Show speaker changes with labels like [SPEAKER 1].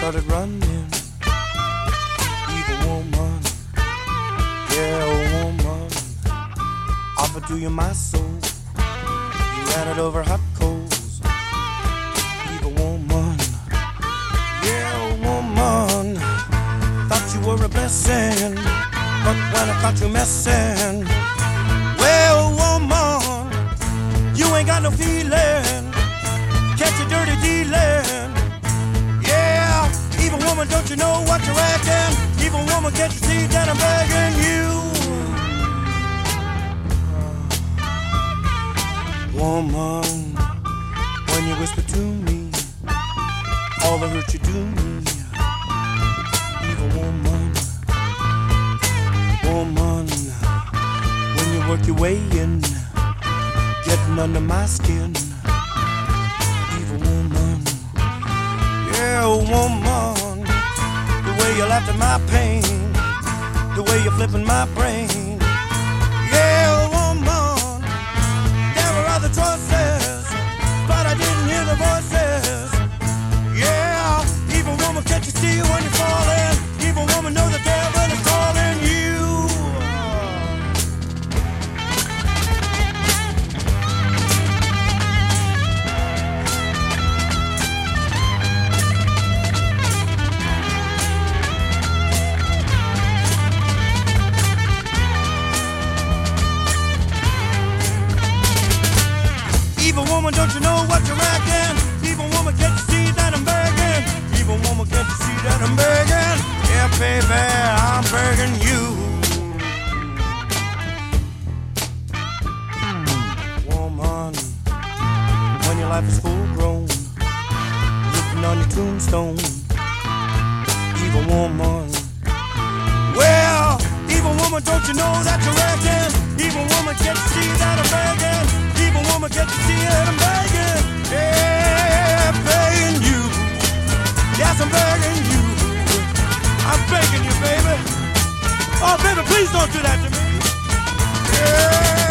[SPEAKER 1] started running. Evil woman, yeah, woman, offered to you my soul. You ran it over hot coals. Evil woman, yeah, woman, thought you were a blessing, but when I caught you messing, well, woman, you ain't got no feeling. Catch you dirty dealing. Yeah, evil woman, don't you know what you're acting? Evil woman, can't you see that I'm begging you? Woman, when you whisper to me all the hurt you do me. Evil woman, woman, when you work your way in, getting under my skin. Evil woman, yeah, woman, the way you laughed at my pain, the way you're flipping my brain. Yeah, woman, there were other choices, but I didn't hear the voices. Yeah, evil woman, can't you see when you're falling? Evil woman, know the devil is calling you. Evil woman, don't you know what you're acting? Evil woman, can't you see that I'm begging? Evil woman, can't you see that I'm begging? Yeah, baby, I'm begging you. Woman, when your life is full grown, looking on your tombstone. Evil woman, well, evil woman, don't you know that you're acting? Evil woman, can't you see that I'm begging? Evil woman, can't you see it? I'm begging, yeah, begging you. Yes, I'm begging you. I'm begging you, baby. Oh, baby, please don't do that to me. Yeah.